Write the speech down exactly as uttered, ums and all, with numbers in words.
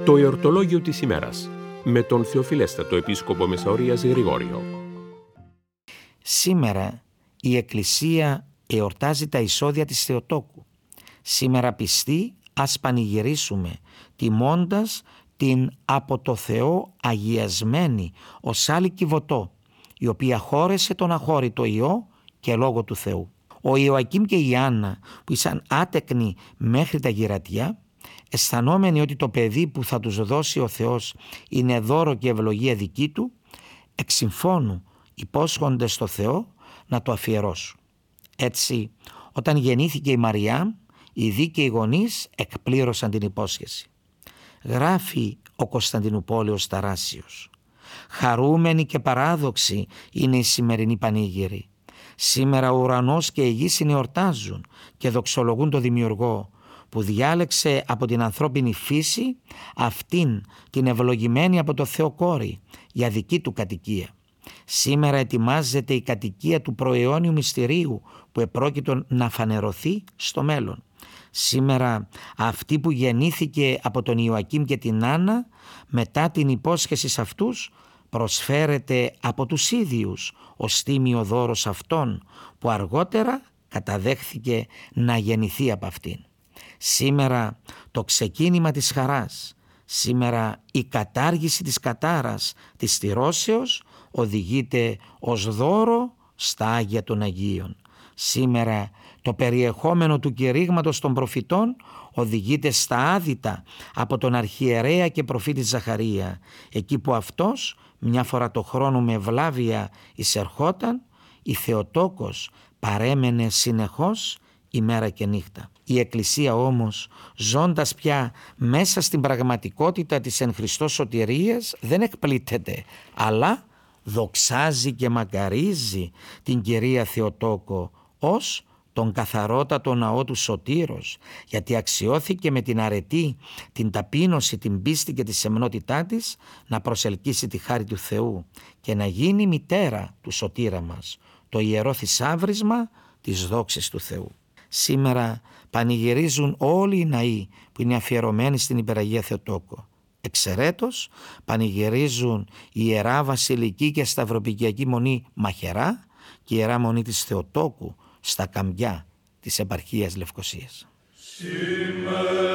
Το εορτολόγιο της ημέρας με τον Θεοφιλέστατο Επίσκοπο Μεσαωρίας Γρηγόριο. Σήμερα η Εκκλησία εορτάζει τα εισόδια της Θεοτόκου. Σήμερα πιστοί ας πανηγυρίσουμε τιμώντας την από το Θεό αγιασμένη ως άλλη Κιβωτό, η οποία χώρεσε τον αχώρητο Υιό και λόγω του Θεού. Ο Ιωακήμ και η Άννα, που ήσαν άτεκνοι μέχρι τα γυρατιά, αισθανόμενοι ότι το παιδί που θα τους δώσει ο Θεός είναι δώρο και ευλογία δική του, εξ συμφώνου υπόσχονται στο Θεό να το αφιερώσουν. Έτσι, όταν γεννήθηκε η Μαριά, οι δίκαιοι γονείς εκπλήρωσαν την υπόσχεση. Γράφει ο Κωνσταντινουπόλεος Ταράσιος: «Χαρούμενοι και παράδοξοι είναι οι σημερινοί πανήγυροι. Σήμερα ο ουρανός και η γη συνεορτάζουν και δοξολογούν το Δημιουργό, που διάλεξε από την ανθρώπινη φύση αυτήν την ευλογημένη από το Θεό κόρη για δική του κατοικία. Σήμερα ετοιμάζεται η κατοικία του προαιώνιου μυστηρίου που επρόκειτο να φανερωθεί στο μέλλον. Σήμερα αυτή που γεννήθηκε από τον Ιωακήμ και την Άννα, μετά την υπόσχεση σε αυτούς, προσφέρεται από τους ίδιους ως τίμιο δώρος αυτών που αργότερα καταδέχθηκε να γεννηθεί από αυτήν. Σήμερα το ξεκίνημα της χαράς, σήμερα η κατάργηση της κατάρας της στηρώσεως οδηγείται ως δώρο στα Άγια των Αγίων. Σήμερα το περιεχόμενο του κηρύγματος των προφητών οδηγείται στα άδυτα από τον αρχιερέα και προφήτη Ζαχαρία, εκεί που αυτός μια φορά το χρόνο με ευλάβεια εισερχόταν, η Θεοτόκος παρέμενε συνεχώς ημέρα και νύχτα. Η Εκκλησία όμως, ζώντας πια μέσα στην πραγματικότητα της εν Χριστώ σωτηρίας, δεν εκπλήττεται, αλλά δοξάζει και μακαρίζει την Κυρία Θεοτόκο ως τον καθαρότατο ναό του Σωτήρος, γιατί αξιώθηκε με την αρετή, την ταπείνωση, την πίστη και τη σεμνότητά της να προσελκύσει τη χάρη του Θεού και να γίνει μητέρα του Σωτήρα μας, το ιερό θησάβρισμα της δόξης του Θεού. Σήμερα πανηγυρίζουν όλοι οι ναοί που είναι αφιερωμένοι στην Υπεραγία Θεοτόκο. Εξαιρέτως πανηγυρίζουν η Ιερά Βασιλική και Σταυροπικιακή Μονή Μαχαιρά και η Ιερά Μονή της Θεοτόκου στα Καμπιά της επαρχίας Λευκωσίας. Σήμερα